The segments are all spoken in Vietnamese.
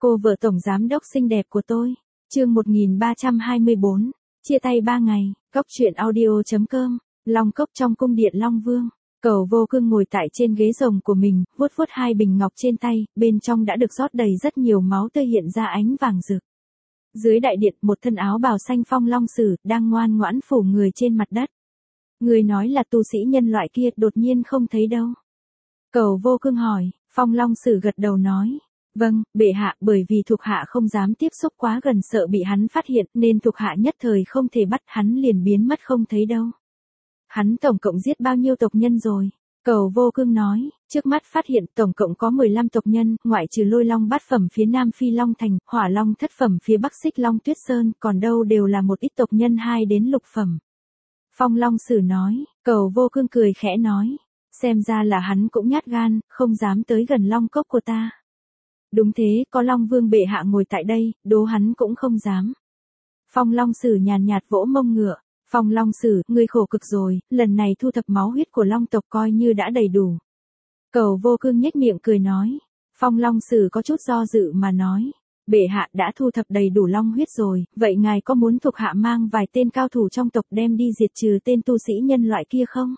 Cô vợ tổng giám đốc xinh đẹp của tôi. Chương 1324. Chia tay 3 ngày. Cốc truyện audio.com. Long cốc trong cung điện Long Vương. Cầu Vô Cương ngồi tại trên ghế rồng của mình, vuốt vuốt hai bình ngọc trên tay, bên trong đã được rót đầy rất nhiều máu tươi hiện ra ánh vàng rực. Dưới đại điện, một thân áo bào xanh phong long sử đang ngoan ngoãn phủ người trên mặt đất. Người nói là tu sĩ nhân loại kia đột nhiên không thấy đâu. Cầu Vô Cương hỏi, phong long sử gật đầu nói. Vâng, bệ hạ, bởi vì thuộc hạ không dám tiếp xúc quá gần sợ bị hắn phát hiện nên thuộc hạ nhất thời không thể bắt hắn liền biến mất không thấy đâu. Hắn tổng cộng giết bao nhiêu tộc nhân rồi? Cầu Vô Cương nói, trước mắt phát hiện tổng cộng có 15 tộc nhân, ngoại trừ Lôi Long bát phẩm phía Nam Phi Long Thành, Hỏa Long thất phẩm phía Bắc Xích Long Tuyết Sơn, còn đâu đều là một ít tộc nhân 2 đến lục phẩm. Phong Long Sử nói, Cầu Vô Cương cười khẽ nói, xem ra là hắn cũng nhát gan, không dám tới gần Long cốc của ta. Đúng thế, có Long Vương bệ hạ ngồi tại đây, đố hắn cũng không dám. Phong Long Sử nhàn nhạt vỗ mông ngựa. Phong Long Sử, ngươi khổ cực rồi, lần này thu thập máu huyết của Long tộc coi như đã đầy đủ. Cầu Vô Cương nhếch miệng cười nói. Phong Long Sử có chút do dự mà nói. Bệ hạ đã thu thập đầy đủ long huyết rồi, vậy ngài có muốn thuộc hạ mang vài tên cao thủ trong tộc đem đi diệt trừ tên tu sĩ nhân loại kia không?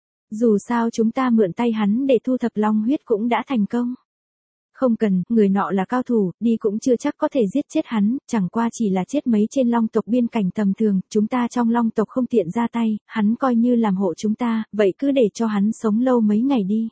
Dù sao chúng ta mượn tay hắn để thu thập long huyết cũng đã thành công. Không cần, người nọ là cao thủ, đi cũng chưa chắc có thể giết chết hắn, chẳng qua chỉ là chết mấy trên long tộc biên cảnh tầm thường, chúng ta trong long tộc không tiện ra tay, hắn coi như làm hộ chúng ta, vậy cứ để cho hắn sống lâu mấy ngày đi.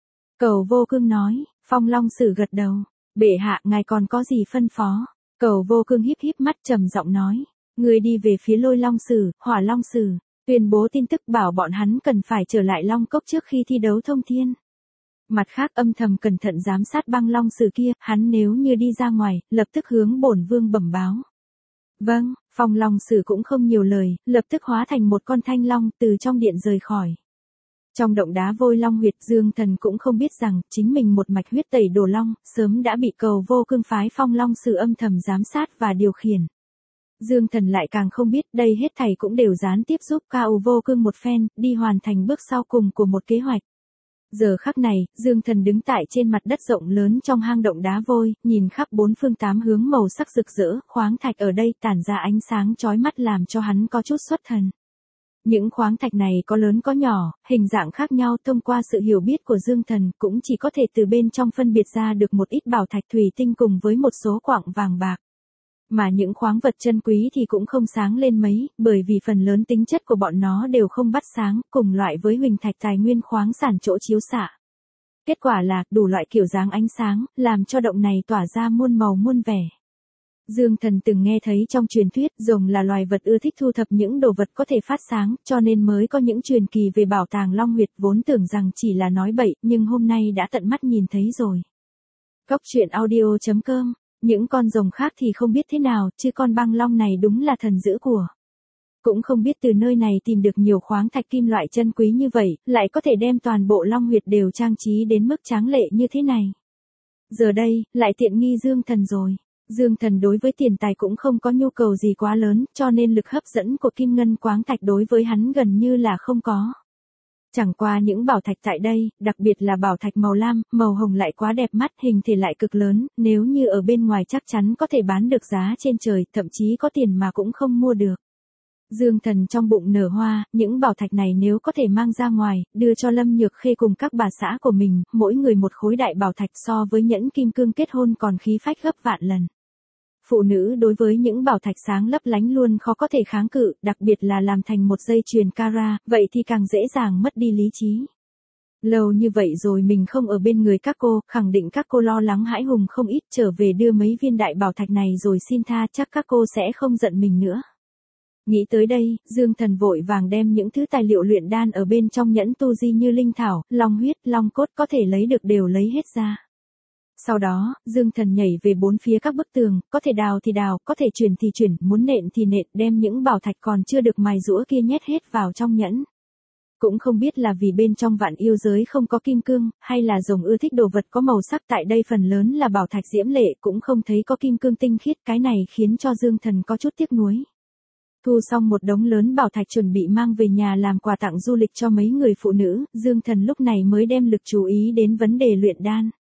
Cầu Vô Cương nói, Phong Long Sử gật đầu, bệ hạ ngài còn có gì phân phó? Cầu Vô Cương híp híp mắt trầm giọng nói, người đi về phía Lôi Long Sử, Hỏa Long Sử, tuyên bố tin tức bảo bọn hắn cần phải trở lại Long Cốc trước khi thi đấu thông thiên. Mặt khác âm thầm cẩn thận giám sát Băng Long Sử kia, hắn nếu như đi ra ngoài, lập tức hướng bổn vương bẩm báo. Vâng, Phong Long Sử cũng không nhiều lời, lập tức hóa thành một con thanh long từ trong điện rời khỏi. Trong động đá vôi long huyệt, Dương Thần cũng không biết rằng chính mình một mạch huyết tẩy đồ long, sớm đã bị Cầu Vô Cương phái Phong Long Sử âm thầm giám sát và điều khiển. Dương Thần lại càng không biết đây hết thảy cũng đều gián tiếp giúp Cầu Vô Cương một phen, đi hoàn thành bước sau cùng của một kế hoạch. Giờ khắc này, Dương Thần đứng tại trên mặt đất rộng lớn trong hang động đá vôi, nhìn khắp bốn phương tám hướng màu sắc rực rỡ, khoáng thạch ở đây tản ra ánh sáng chói mắt làm cho hắn có chút xuất thần. Những khoáng thạch này có lớn có nhỏ, hình dạng khác nhau, thông qua sự hiểu biết của Dương Thần cũng chỉ có thể từ bên trong phân biệt ra được một ít bảo thạch thủy tinh cùng với một số quặng vàng bạc. Mà những khoáng vật chân quý thì cũng không sáng lên mấy, bởi vì phần lớn tính chất của bọn nó đều không bắt sáng, cùng loại với huỳnh thạch tài nguyên khoáng sản chỗ chiếu xạ. Kết quả là, đủ loại kiểu dáng ánh sáng, làm cho động này tỏa ra muôn màu muôn vẻ. Dương Thần từng nghe thấy trong truyền thuyết, rồng là loài vật ưa thích thu thập những đồ vật có thể phát sáng, cho nên mới có những truyền kỳ về bảo tàng Long Huyệt, vốn tưởng rằng chỉ là nói bậy, nhưng hôm nay đã tận mắt nhìn thấy rồi. Cốc truyện audio.com. Những con rồng khác thì không biết thế nào, chứ con băng long này đúng là thần dữ của. Cũng không biết từ nơi này tìm được nhiều khoáng thạch kim loại chân quý như vậy, lại có thể đem toàn bộ long huyệt đều trang trí đến mức tráng lệ như thế này. Giờ đây, lại tiện nghi Dương Thần rồi. Dương Thần đối với tiền tài cũng không có nhu cầu gì quá lớn, cho nên lực hấp dẫn của kim ngân khoáng thạch đối với hắn gần như là không có. Chẳng qua những bảo thạch tại đây, đặc biệt là bảo thạch màu lam, màu hồng lại quá đẹp mắt, hình thể lại cực lớn, nếu như ở bên ngoài chắc chắn có thể bán được giá trên trời, thậm chí có tiền mà cũng không mua được. Dương Thần trong bụng nở hoa, những bảo thạch này nếu có thể mang ra ngoài, đưa cho Lâm Nhược Khê cùng các bà xã của mình, mỗi người một khối đại bảo thạch so với nhẫn kim cương kết hôn còn khí phách gấp vạn lần. Phụ nữ đối với những bảo thạch sáng lấp lánh luôn khó có thể kháng cự, đặc biệt là làm thành một dây chuyền carat, vậy thì càng dễ dàng mất đi lý trí. Lâu như vậy rồi mình không ở bên người các cô, khẳng định các cô lo lắng hãi hùng không ít, trở về đưa mấy viên đại bảo thạch này rồi xin tha, chắc các cô sẽ không giận mình nữa. Nghĩ tới đây, Dương Thần vội vàng đem những thứ tài liệu luyện đan ở bên trong nhẫn tu di như linh thảo, long huyết, long cốt có thể lấy được đều lấy hết ra. Sau đó, Dương Thần nhảy về bốn phía các bức tường, có thể đào thì đào, có thể chuyển thì chuyển, muốn nện thì nện, đem những bảo thạch còn chưa được mài giũa kia nhét hết vào trong nhẫn. Cũng không biết là vì bên trong vạn yêu giới không có kim cương, hay là rồng ưa thích đồ vật có màu sắc, tại đây phần lớn là bảo thạch diễm lệ, cũng không thấy có kim cương tinh khiết, cái này khiến cho Dương Thần có chút tiếc nuối. Thu xong một đống lớn bảo thạch chuẩn bị mang về nhà làm quà tặng du lịch cho mấy người phụ nữ, Dương Thần lúc này mới đem lực chú ý đến vấn đề luyện đan.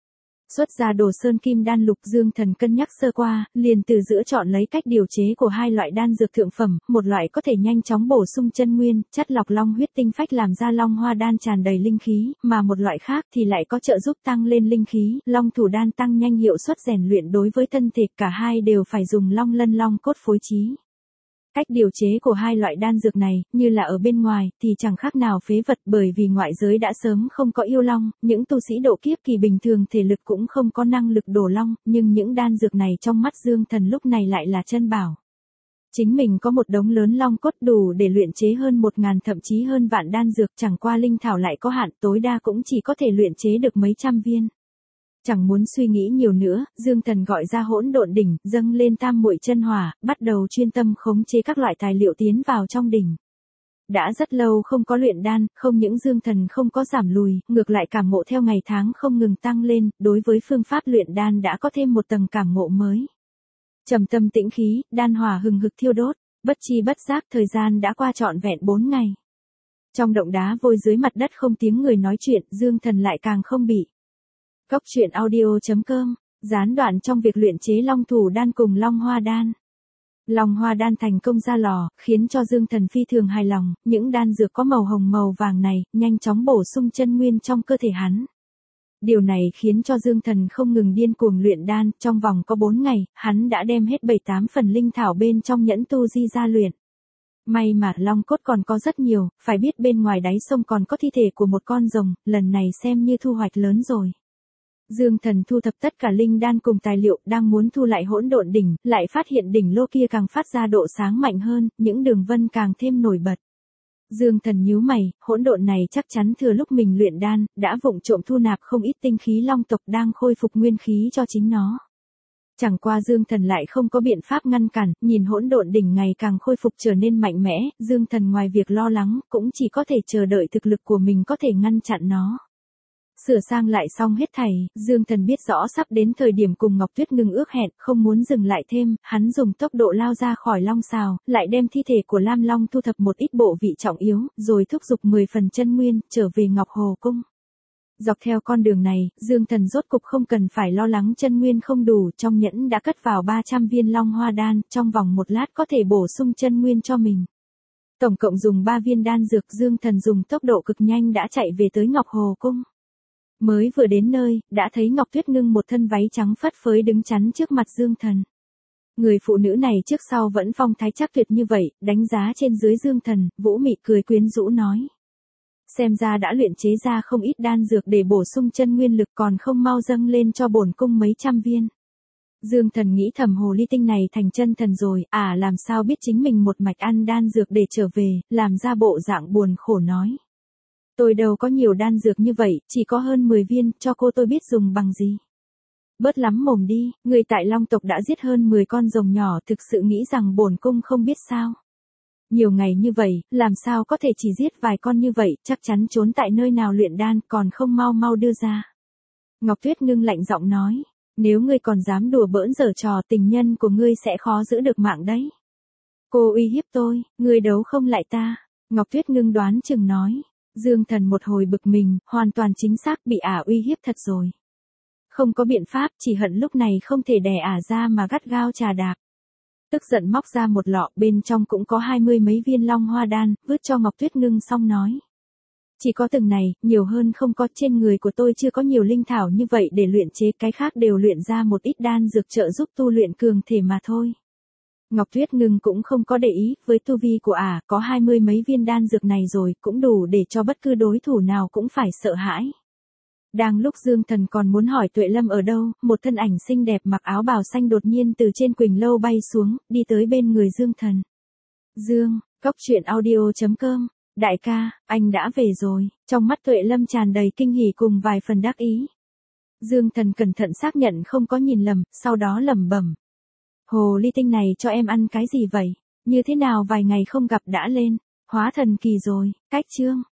Xuất ra đồ sơn kim đan lục, Dương Thần cân nhắc sơ qua, liền từ giữa chọn lấy cách điều chế của hai loại đan dược thượng phẩm, một loại có thể nhanh chóng bổ sung chân nguyên, chất lọc long huyết tinh phách làm ra long hoa đan tràn đầy linh khí, mà một loại khác thì lại có trợ giúp tăng lên linh khí, long thủ đan tăng nhanh hiệu suất rèn luyện đối với thân thể, cả hai đều phải dùng long lân long cốt phối trí. Cách điều chế của hai loại đan dược này, như là ở bên ngoài, thì chẳng khác nào phế vật, bởi vì ngoại giới đã sớm không có yêu long, những tu sĩ độ kiếp kỳ bình thường thể lực cũng không có năng lực đổ long, nhưng những đan dược này trong mắt Dương Thần lúc này lại là chân bảo. Chính mình có một đống lớn long cốt đủ để luyện chế hơn 1000 thậm chí hơn vạn đan dược, chẳng qua linh thảo lại có hạn, tối đa cũng chỉ có thể luyện chế được mấy trăm viên. Chẳng muốn suy nghĩ nhiều nữa, Dương Thần gọi ra hỗn độn đỉnh, dâng lên tam muội chân hỏa, bắt đầu chuyên tâm khống chế các loại tài liệu tiến vào trong đỉnh. Đã rất lâu không có luyện đan, không những Dương Thần không có giảm lùi, ngược lại cảm ngộ theo ngày tháng không ngừng tăng lên, đối với phương pháp luyện đan đã có thêm một tầng cảm ngộ mới. Trầm tâm tĩnh khí, đan hỏa hừng hực thiêu đốt, bất chi bất giác thời gian đã qua trọn vẹn 4 ngày. Trong động đá vôi dưới mặt đất không tiếng người nói chuyện, Dương Thần lại càng không bị. Góc truyện audio.com, gián đoạn trong việc luyện chế long thủ đan cùng long hoa đan. Long hoa đan thành công ra lò, khiến cho Dương Thần phi thường hài lòng, những đan dược có màu hồng màu vàng này, nhanh chóng bổ sung chân nguyên trong cơ thể hắn. Điều này khiến cho Dương Thần không ngừng điên cuồng luyện đan, trong vòng có 4 ngày, hắn đã đem hết 7-8 phần linh thảo bên trong nhẫn tu di ra luyện. May mà long cốt còn có rất nhiều, phải biết bên ngoài đáy sông còn có thi thể của một con rồng, lần này xem như thu hoạch lớn rồi. Dương Thần thu thập tất cả linh đan cùng tài liệu, đang muốn thu lại hỗn độn đỉnh, lại phát hiện đỉnh lô kia càng phát ra độ sáng mạnh hơn, những đường vân càng thêm nổi bật. Dương Thần nhíu mày, hỗn độn này chắc chắn thừa lúc mình luyện đan, đã vụng trộm thu nạp không ít tinh khí long tộc đang khôi phục nguyên khí cho chính nó. Chẳng qua Dương Thần lại không có biện pháp ngăn cản, nhìn hỗn độn đỉnh ngày càng khôi phục trở nên mạnh mẽ, Dương Thần ngoài việc lo lắng, cũng chỉ có thể chờ đợi thực lực của mình có thể ngăn chặn nó. Sửa sang lại xong hết thảy, Dương Thần biết rõ sắp đến thời điểm cùng Ngọc Tuyết ngừng ước hẹn, không muốn dừng lại thêm, hắn dùng tốc độ lao ra khỏi long xào, lại đem thi thể của Lam Long thu thập một ít bộ vị trọng yếu, rồi thúc giục 10 phần chân nguyên, trở về Ngọc Hồ Cung. Dọc theo con đường này, Dương Thần rốt cục không cần phải lo lắng chân nguyên không đủ, trong nhẫn đã cất vào 300 viên long hoa đan, trong vòng một lát có thể bổ sung chân nguyên cho mình. Tổng cộng dùng 3 viên đan dược, Dương Thần dùng tốc độ cực nhanh đã chạy về tới Ngọc Hồ Cung. Mới vừa đến nơi, đã thấy Ngọc Tuyết Ngưng một thân váy trắng phất phới đứng chắn trước mặt Dương Thần. Người phụ nữ này trước sau vẫn phong thái chắc tuyệt như vậy, đánh giá trên dưới Dương Thần, Vũ Mị cười quyến rũ nói. Xem ra đã luyện chế ra không ít đan dược để bổ sung chân nguyên lực, còn không mau dâng lên cho bổn cung mấy trăm viên. Dương Thần nghĩ thầm hồ ly tinh này thành chân thần rồi, làm sao biết chính mình một mạch ăn đan dược để trở về, làm ra bộ dạng buồn khổ nói. Tôi đâu có nhiều đan dược như vậy, chỉ có hơn 10 viên, cho cô tôi biết dùng bằng gì. Bớt lắm mồm đi, người tại Long tộc đã giết hơn 10 con rồng nhỏ, thực sự nghĩ rằng bổn cung không biết sao. Nhiều ngày như vậy, làm sao có thể chỉ giết vài con như vậy, chắc chắn trốn tại nơi nào luyện đan, còn không mau mau đưa ra. Ngọc Tuyết Ngưng lạnh giọng nói, nếu ngươi còn dám đùa bỡn giở trò, tình nhân của ngươi sẽ khó giữ được mạng đấy. Cô uy hiếp tôi, ngươi đấu không lại ta. Ngọc Tuyết Ngưng đoán chừng nói. Dương Thần một hồi bực mình, hoàn toàn chính xác bị uy hiếp thật rồi. Không có biện pháp, chỉ hận lúc này không thể đè ra mà gắt gao chà đạp. Tức giận móc ra một lọ, bên trong cũng có 20 mấy viên long hoa đan, vứt cho Ngọc Tuyết Ngưng xong nói. Chỉ có từng này, nhiều hơn không có, trên người của tôi chưa có nhiều linh thảo như vậy để luyện chế, cái khác đều luyện ra một ít đan dược trợ giúp tu luyện cường thể mà thôi. Ngọc Tuyết Ngưng cũng không có để ý, với tu vi của có 20 mấy viên đan dược này rồi, cũng đủ để cho bất cứ đối thủ nào cũng phải sợ hãi. Đang lúc Dương Thần còn muốn hỏi Tuệ Lâm ở đâu, một thân ảnh xinh đẹp mặc áo bào xanh đột nhiên từ trên Quỳnh Lâu bay xuống, đi tới bên người Dương Thần. Dương, Góc truyện audio.com, đại ca, anh đã về rồi, trong mắt Tuệ Lâm tràn đầy kinh hỉ cùng vài phần đắc ý. Dương Thần cẩn thận xác nhận không có nhìn lầm, sau đó lẩm bẩm. Hồ ly tinh này cho em ăn cái gì vậy? Như thế nào vài ngày không gặp đã lên, hóa thần kỳ rồi, cách chương.